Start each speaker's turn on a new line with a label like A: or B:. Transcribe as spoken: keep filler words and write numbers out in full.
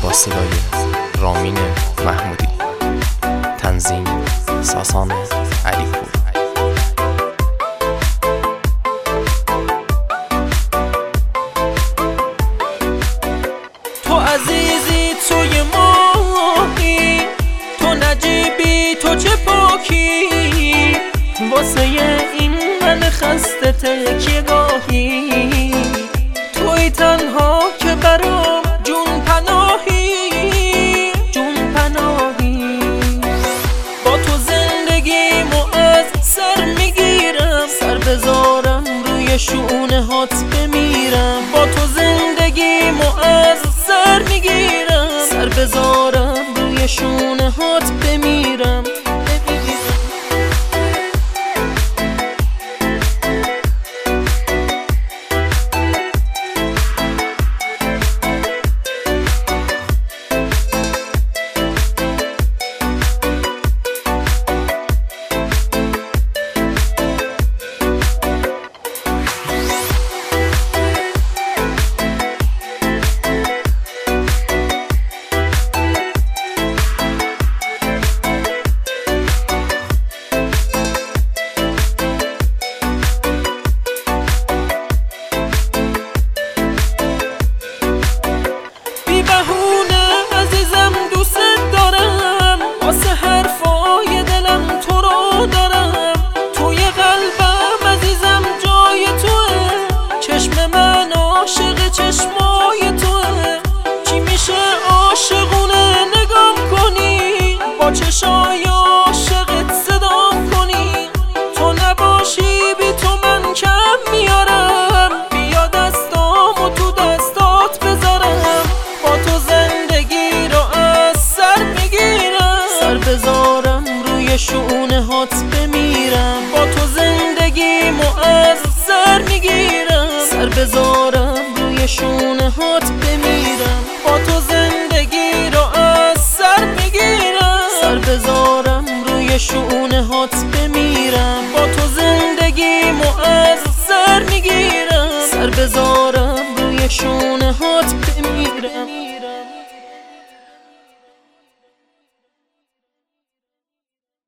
A: با صدای رامین محمودی، تنظیم ساسان علیپور.
B: تو عزیزی، توی ماهی، تو نجیبی، تو چه پاکی، واسه این من خسته تکیه گاهی. توی تنها که برام جون پناهی، جون پناهی. با تو زندگیمو از سر میگیرم، سر بذارم روی شونه هات بمیرم. با تو زندگیمو از سر میگیرم، سر بذارم روی شونه هات بمیرم. چشمای توه، چی میشه عاشقونه نگام کنی، با چشای عاشقت صدام کنی. تو نباشی بی تو من کم میارم، بیا دستامو تو دستات بذارم. با تو زندگی رو از سر میگیرم، سر بذارم روی شونه هات بمیرم. با تو زندگیمو از سر میگیرم، سر بذارم شونه هات بمیرم. با تو زندگی رو از سر میگیرم، سر بذارم روی شونه هات بمیرم. با تو زندگیمو از سر میگیرم، سر بذارم روی شونه هات بمیرم.